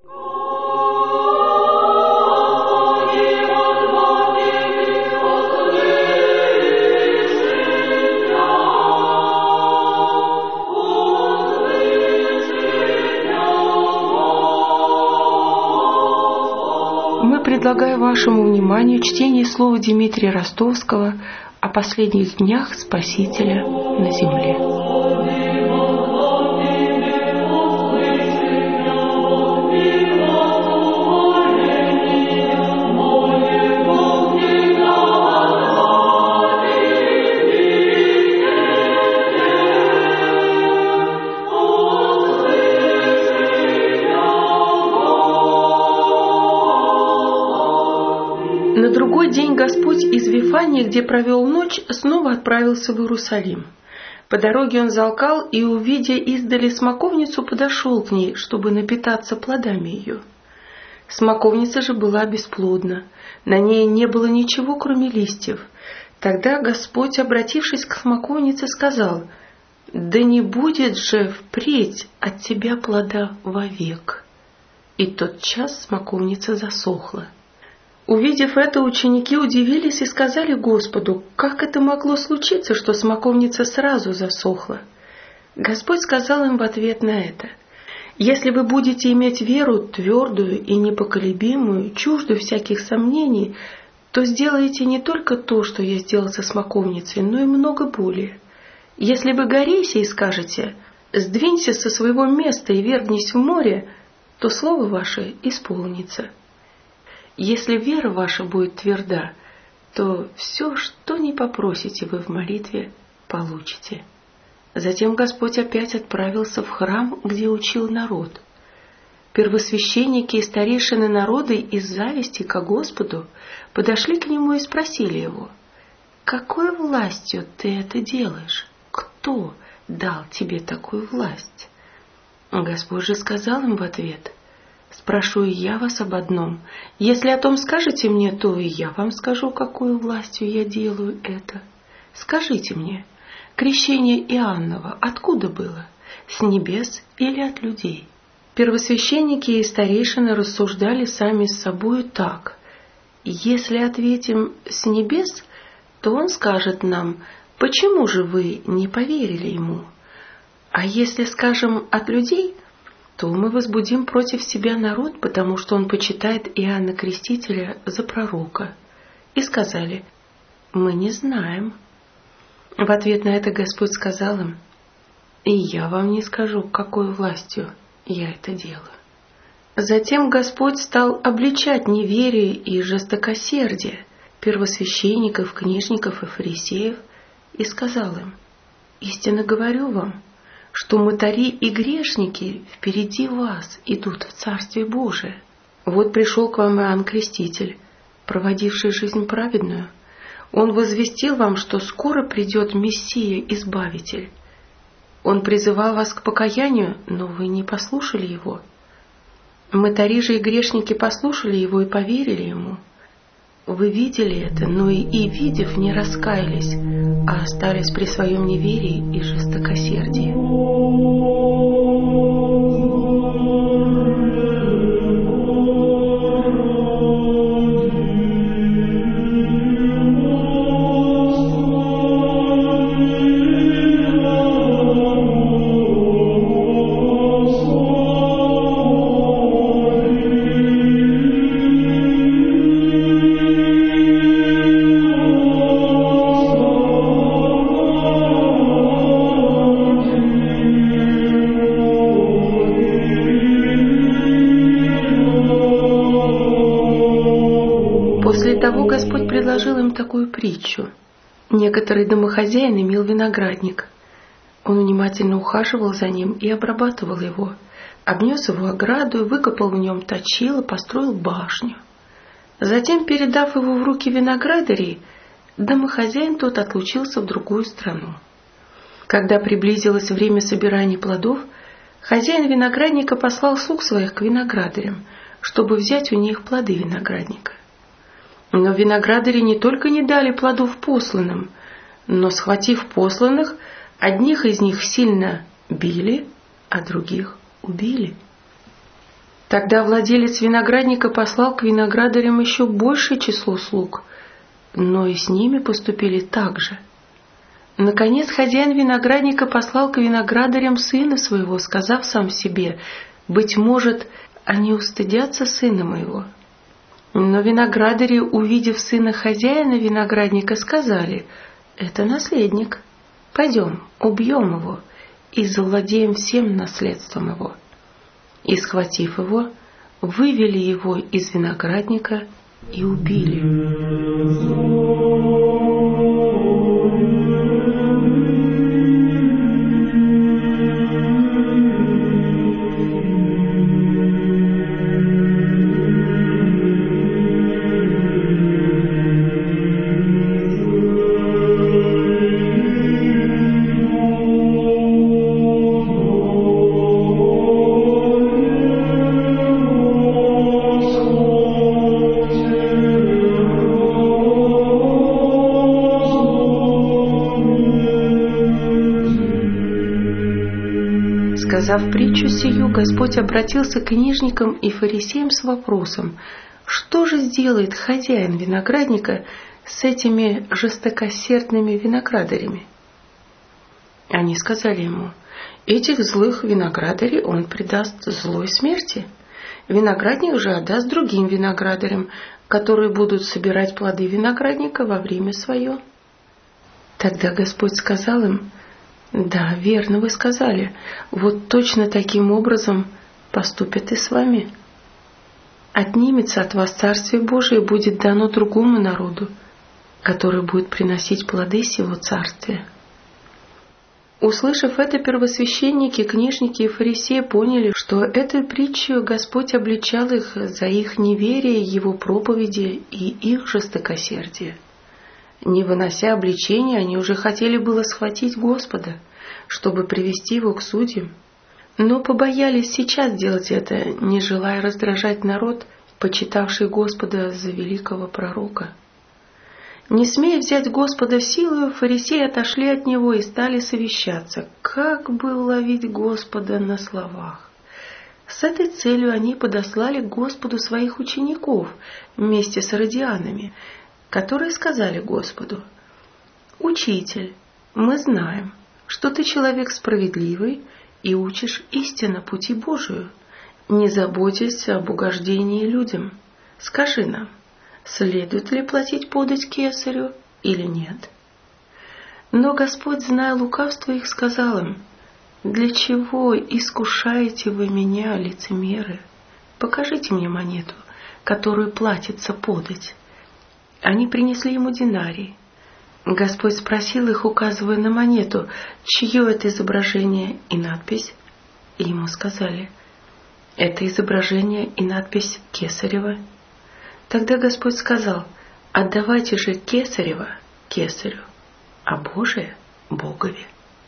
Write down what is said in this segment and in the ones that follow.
Предлагаю вашему вниманию чтение слова Дмитрия Ростовского о последних днях Спасителя на земле. На другой день Господь из Вифании, где провел ночь, снова отправился в Иерусалим. По дороге он залкал и, увидя издали смоковницу, подошел к ней, чтобы напитаться плодами ее. Смоковница же была бесплодна, на ней не было ничего, кроме листьев. Тогда Господь, обратившись к смоковнице, сказал: «Да не будет же впредь от тебя плода вовек». И тотчас смоковница засохла. Увидев это, ученики удивились и сказали Господу: «Как это могло случиться, что смоковница сразу засохла?» Господь сказал им в ответ на это: «Если вы будете иметь веру твердую и непоколебимую, чуждую всяких сомнений, то сделаете не только то, что я сделал со смоковницей, но и много более. Если вы горе сей скажете: сдвинься со своего места и вергнись в море, то слово ваше исполнится. Если вера ваша будет тверда, то все, что не попросите вы в молитве, получите». Затем Господь опять отправился в храм, где учил народ. Первосвященники и старейшины народа из зависти ко Господу подошли к нему и спросили его: «Какой властью ты это делаешь? Кто дал тебе такую власть?» Господь же сказал им в ответ: «Спрошу и я вас об одном. Если о том скажете мне, то и я вам скажу, какую властью я делаю это. Скажите мне, крещение Иоанново откуда было? С небес или от людей?» Первосвященники и старейшины рассуждали сами с собою так: «Если ответим с небес, то он скажет нам: почему же вы не поверили ему? А если скажем от людей, то мы возбудим против себя народ, потому что он почитает Иоанна Крестителя за пророка». И сказали: «Мы не знаем». В ответ на это Господь сказал им: «И я вам не скажу, какой властью я это делаю». Затем Господь стал обличать неверие и жестокосердие первосвященников, книжников и фарисеев и сказал им: «Истинно говорю вам, что мытари и грешники впереди вас идут в Царствие Божие. Вот пришел к вам Иоанн Креститель, проводивший жизнь праведную. Он возвестил вам, что скоро придет Мессия, Избавитель. Он призывал вас к покаянию, но вы не послушали его. Мытари же и грешники послушали его и поверили ему. Вы видели это, но и видев, не раскаялись, а остались при своем неверии и жестокосердии». Господь предложил им такую притчу. Некоторый домохозяин имел виноградник. Он внимательно ухаживал за ним и обрабатывал его, обнес его ограду, выкопал в нем точило, построил башню. Затем, передав его в руки виноградарей, домохозяин тот отлучился в другую страну. Когда приблизилось время собирания плодов, хозяин виноградника послал слуг своих к виноградарям, чтобы взять у них плоды виноградника. Но виноградари не только не дали плодов посланным, но, схватив посланных, одних из них сильно били, а других убили. Тогда владелец виноградника послал к виноградарям еще большее число слуг, но и с ними поступили так же. Наконец хозяин виноградника послал к виноградарям сына своего, сказав сам себе: «Быть может, они устыдятся сына моего». Но виноградари, увидев сына хозяина виноградника, сказали: «Это наследник. Пойдем, убьем его и завладеем всем наследством его». И, схватив его, вывели его из виноградника и убили. Сказав притчу сию, Господь обратился к книжникам и фарисеям с вопросом: что же сделает хозяин виноградника с этими жестокосердными виноградарями? Они сказали ему: этих злых виноградарей он предаст злой смерти. Виноградник же отдаст другим виноградарям, которые будут собирать плоды виноградника во время свое. Тогда Господь сказал им: да, верно вы сказали, вот точно таким образом поступят и с вами. Отнимется от вас Царствие Божие и будет дано другому народу, который будет приносить плоды сего Царствия. Услышав это, первосвященники, книжники и фарисеи поняли, что этой притчей Господь обличал их за их неверие Его проповеди и их жестокосердие. Не вынося обличения, они уже хотели было схватить Господа, чтобы привести Его к судьям, но побоялись сейчас делать это, не желая раздражать народ, почитавший Господа за великого пророка. Не смея взять Господа в силу, фарисеи отошли от Него и стали совещаться, как бы уловить Господа на словах. С этой целью они подослали к Господу своих учеников вместе с иродианами, которые сказали Господу: «Учитель, мы знаем, что ты человек справедливый и учишь истинно пути Божию, не заботясь об угождении людям. Скажи нам, следует ли платить подать кесарю или нет?» Но Господь, зная лукавство их, сказал им: «Для чего искушаете вы меня, лицемеры? Покажите мне монету, которую платится подать». Они принесли ему динарий. Господь спросил их, указывая на монету, чье это изображение и надпись. И ему сказали: это изображение и надпись Кесарева. Тогда Господь сказал: отдавайте же Кесарева Кесарю, а Божие Богове.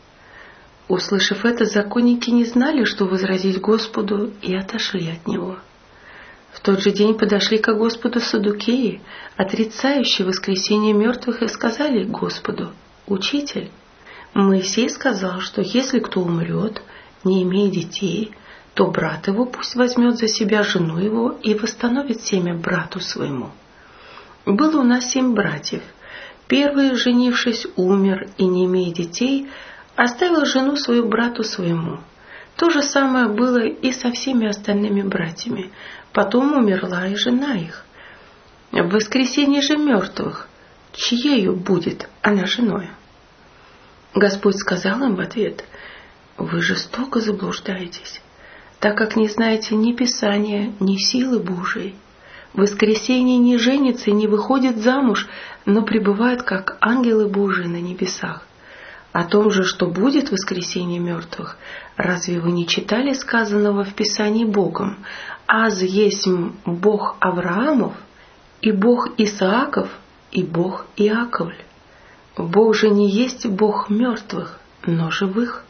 Услышав это, законники не знали, что возразить Господу, и отошли от Него. В тот же день подошли ко Господу саддукеи, отрицающие воскресение мертвых, и сказали Господу: «Учитель, Моисей сказал, что если кто умрет, не имея детей, то брат его пусть возьмет за себя жену его и восстановит семя брату своему. Было у нас 7 братьев. Первый, женившись, умер и, не имея детей, оставил жену свою брату своему. То же самое было и со всеми остальными братьями. Потом умерла и жена их. В воскресенье же мертвых, чьею будет она женою?» Господь сказал им в ответ: «Вы жестоко заблуждаетесь, так как не знаете ни Писания, ни силы Божией. В воскресенье не женится и не выходит замуж, но пребывает, как ангелы Божии на небесах. О том же, что будет в воскресенье мертвых, разве вы не читали сказанного в Писании Богом: «Аз есть Бог Авраамов, и Бог Исааков, и Бог Иаковль»? Бог же не есть Бог мертвых, но живых».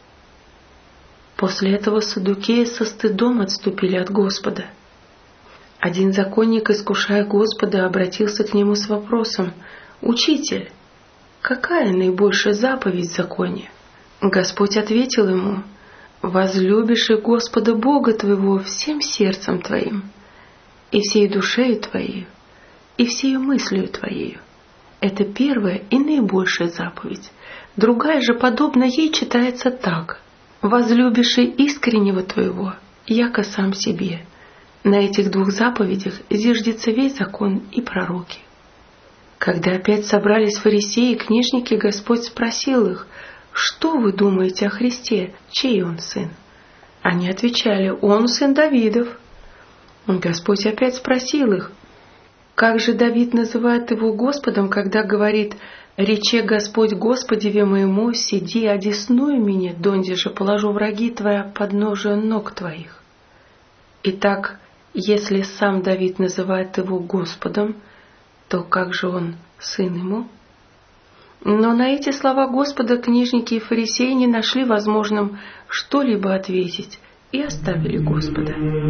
После этого саддукеи со стыдом отступили от Господа. Один законник, искушая Господа, обратился к Нему с вопросом: «Учитель, какая наибольшая заповедь в законе?» Господь ответил ему: возлюбишь и Господа Бога твоего всем сердцем твоим, и всей душею твоей, и всею мыслью твоею. Это первая и наибольшая заповедь. Другая же, подобно ей, читается так: возлюбишь и искреннего твоего, яко сам себе. На этих двух заповедях зиждется весь закон и пророки. Когда опять собрались фарисеи и книжники, Господь спросил их: что вы думаете о Христе, чей он сын? Они отвечали: он сын Давидов. Господь опять спросил их: как же Давид называет его Господом, когда говорит: рече Господь Господеве моему, сиди, одесную меня, донде же положу враги твоя под подножие ног твоих. Итак, если сам Давид называет его Господом, то как же он сын ему? Но на эти слова Господа книжники и фарисеи не нашли возможным что-либо ответить и оставили Господа.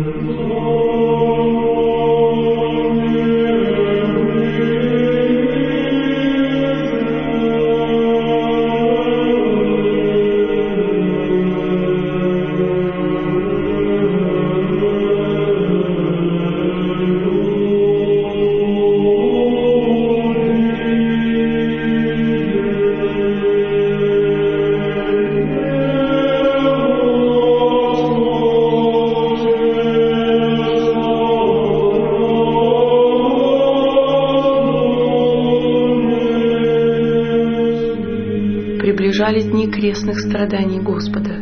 Приближались дни крестных страданий Господа.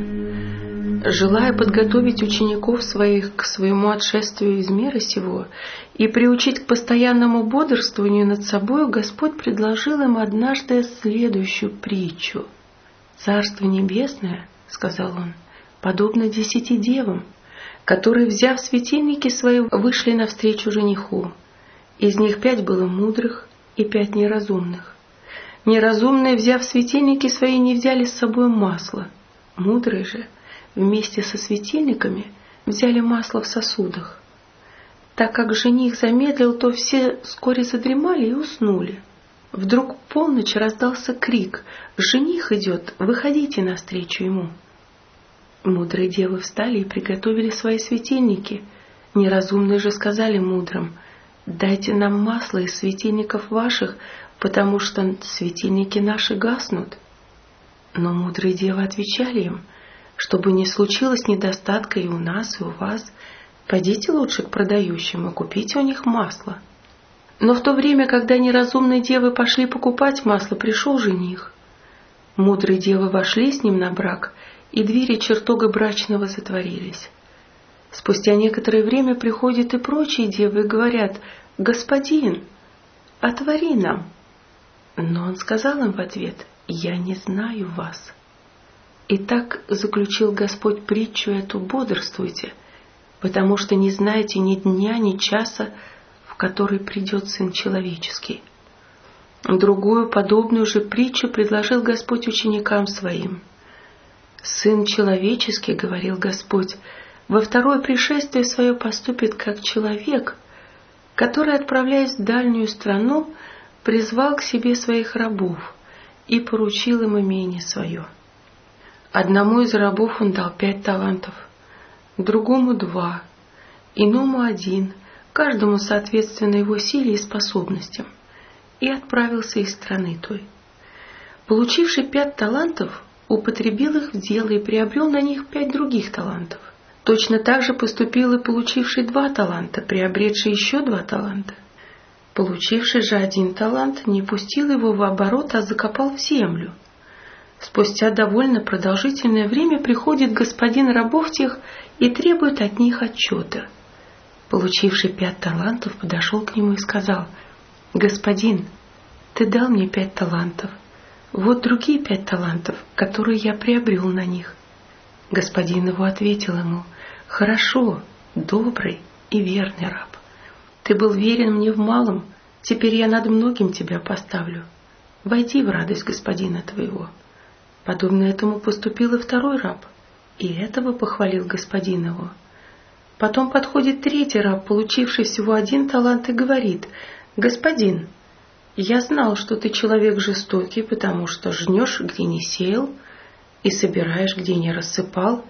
Желая подготовить учеников своих к своему отшествию из мира сего и приучить к постоянному бодрствованию над собою, Господь предложил им однажды следующую притчу. «Царство небесное, — сказал он, — подобно 10 девам, которые, взяв светильники свои, вышли навстречу жениху. Из них 5 было мудрых и 5 неразумных. Неразумные, взяв светильники свои, не взяли с собой масла. Мудрые же вместе со светильниками взяли масло в сосудах. Так как жених замедлил, то все вскоре задремали и уснули. Вдруг в полночь раздался крик: «Жених идет, выходите навстречу ему!» Мудрые девы встали и приготовили свои светильники. Неразумные же сказали мудрым: «Дайте нам масло из светильников ваших, потому что светильники наши гаснут». Но мудрые девы отвечали им: «Чтобы не случилось недостатка и у нас, и у вас, пойдите лучше к продающим и купите у них масло». Но в то время, когда неразумные девы пошли покупать масло, пришел жених. Мудрые девы вошли с ним на брак, и двери чертога брачного затворились. Спустя некоторое время приходят и прочие девы и говорят: «Господин, отвори нам». Но он сказал им в ответ: «Я не знаю вас». Итак, заключил Господь притчу эту: бодрствуйте, потому что не знаете ни дня, ни часа, в который придет Сын Человеческий. Другую подобную же притчу предложил Господь ученикам своим. Сын Человеческий, говорил Господь, во второе пришествие свое поступит как человек, который, отправляясь в дальнюю страну, призвал к себе своих рабов и поручил им имение свое. Одному из рабов он дал 5 талантов, другому 2, иному 1, каждому соответственно его силе и способностям, и отправился из страны той. Получивший 5 талантов, употребил их в дело и приобрел на них 5 других талантов. Точно так же поступил и получивший 2 таланта, приобретший еще 2 таланта. Получивший же 1 талант не пустил его в оборот, а закопал в землю. Спустя довольно продолжительное время приходит господин рабов тех и требует от них отчета. Получивший 5 талантов подошел к нему и сказал: «Господин, ты дал мне 5 талантов. Вот другие 5 талантов, которые я приобрел на них». Господин его ответил ему: «Хорошо, добрый и верный раб. Ты был верен мне в малом, теперь я над многим тебя поставлю. Войди в радость господина твоего». Подобно этому поступил и 2-й раб, и этого похвалил господин его. Потом подходит 3-й раб, получивший всего 1 талант, и говорит: «Господин, я знал, что ты человек жестокий, потому что жнешь, где не сеял, и собираешь, где не рассыпал,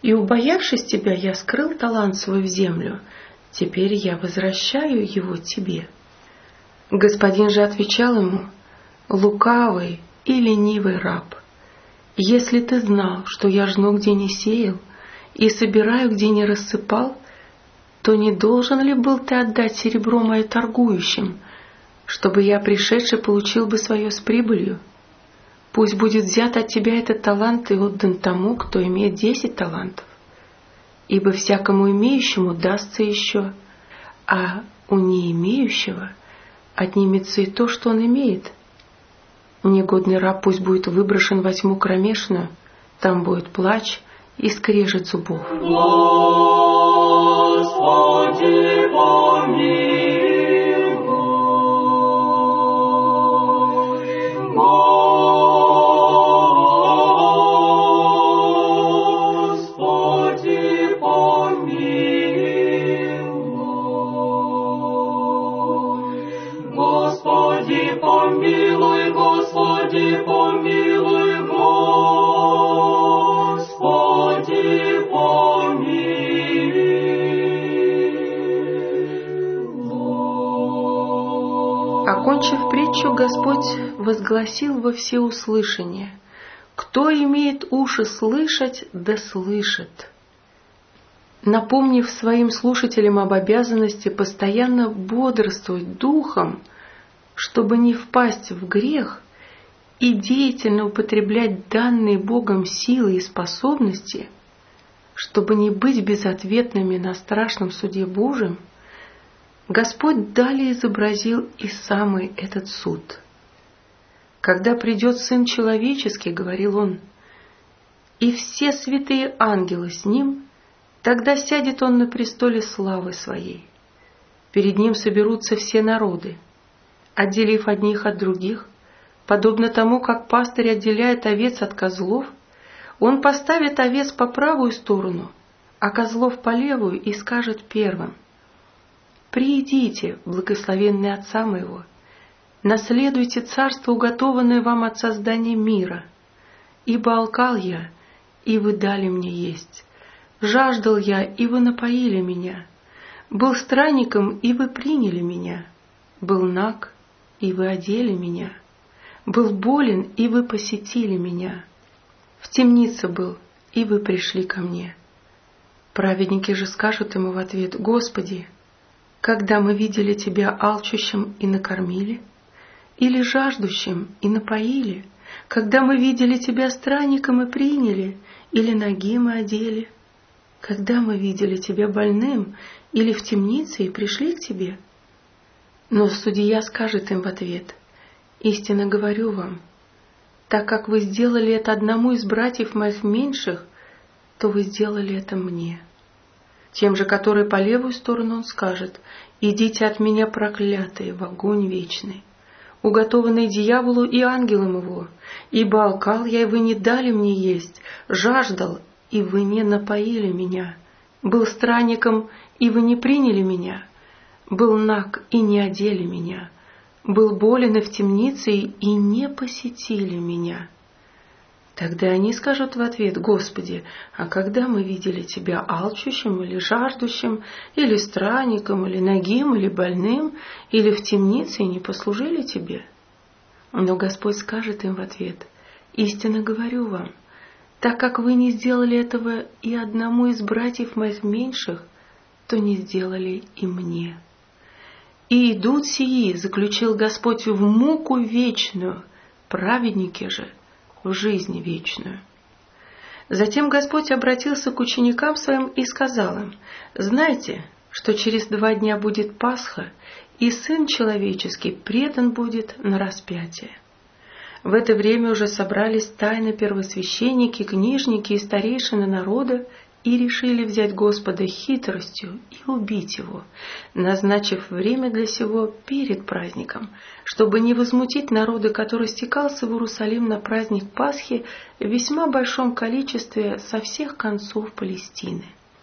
и, убоявшись тебя, я скрыл талант свой в землю. Теперь я возвращаю его тебе». Господин же отвечал ему: «Лукавый и ленивый раб, если ты знал, что я жну, где не сеял, и собираю, где не рассыпал, то не должен ли был ты отдать серебро мое торгующим, чтобы я, пришедший, получил бы свое с прибылью? Пусть будет взят от тебя этот талант и отдан тому, кто имеет 10 талантов. Ибо всякому имеющему дастся еще, а у не имеющего отнимется и то, что он имеет. Негодный раб пусть будет выброшен во тьму кромешную, там будет плач и скрежет зубов». Господи, помилуй. Господи, помилуй, Господи, помилуй, Господи, помилуй. Окончив притчу, Господь возгласил во всеуслышание: «Кто имеет уши слышать, да слышит». Напомнив своим слушателям об обязанности постоянно бодрствовать духом, чтобы не впасть в грех, и деятельно употреблять данные Богом силы и способности, чтобы не быть безответными на страшном суде Божьем, Господь далее изобразил и самый этот суд. «Когда придет Сын Человеческий, — говорил Он, — и все святые ангелы с Ним, тогда сядет Он на престоле славы Своей. Перед Ним соберутся все народы, отделив одних от других, подобно тому, как пастырь отделяет овец от козлов, Он поставит овец по правую сторону, а козлов по левую, и скажет первым: «Приидите, благословенные Отца Моего, наследуйте царство, уготованное вам от создания мира. Ибо алкал я, и вы дали мне есть, жаждал я, и вы напоили меня, был странником, и вы приняли меня, был наг, и вы одели меня, был болен, и вы посетили меня, в темнице был, и вы пришли ко мне». Праведники же скажут ему в ответ: «Господи, когда мы видели Тебя алчущим и накормили, или жаждущим и напоили, когда мы видели Тебя странником и приняли, или нагим и одели, когда мы видели Тебя больным или в темнице и пришли к Тебе?» Но судья скажет им в ответ: «Истинно говорю вам, так как вы сделали это одному из братьев моих меньших, то вы сделали это мне». Тем же, который по левую сторону, он скажет: «Идите от меня, проклятые, в огонь вечный, уготованный дьяволу и ангелам его, ибо алкал я, и вы не дали мне есть, жаждал, и вы не напоили меня, был странником, и вы не приняли меня, был наг, и не одели меня, был болен и в темнице, и не посетили меня». Тогда они скажут в ответ: «Господи, а когда мы видели Тебя алчущим или жаждущим, или странником, или нагим, или больным, или в темнице, и не послужили Тебе?» Но Господь скажет им в ответ: «Истинно говорю вам, так как вы не сделали этого и одному из братьев моих меньших, то не сделали и мне. И идут сии, заключил Господь, в муку вечную, праведники же в жизнь вечную». Затем Господь обратился к ученикам Своим и сказал им: «Знайте, что через 2 дня будет Пасха, и Сын Человеческий предан будет на распятие». В это время уже собрались тайно первосвященники, книжники и старейшины народа и решили взять Господа хитростью и убить Его, назначив время для сего перед праздником, чтобы не возмутить народа, который стекался в Иерусалим на праздник Пасхи в весьма большом количестве со всех концов Палестины.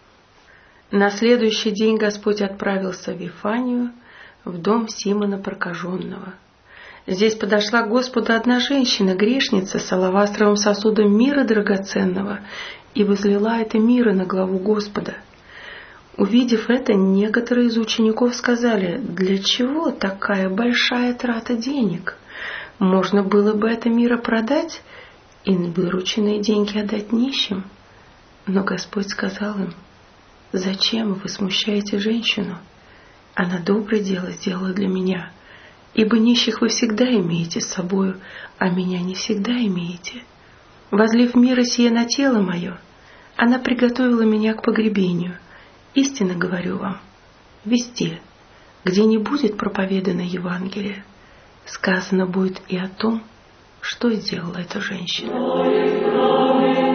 На следующий день Господь отправился в Вифанию, в дом Симона Прокаженного. Здесь подошла к Господу одна женщина, грешница, с алавастровым сосудом мира драгоценного, и возлила это мира на главу Господа. Увидев это, некоторые из учеников сказали: «Для чего такая большая трата денег? Можно было бы это мира продать и вырученные деньги отдать нищим». Но Господь сказал им: «Зачем вы смущаете женщину? Она доброе дело сделала для меня, ибо нищих вы всегда имеете с собою, а меня не всегда имеете. Возлив мира сие на тело мое, она приготовила меня к погребению. Истинно говорю вам, везде, где не будет проповедано Евангелие, сказано будет и о том, что сделала эта женщина».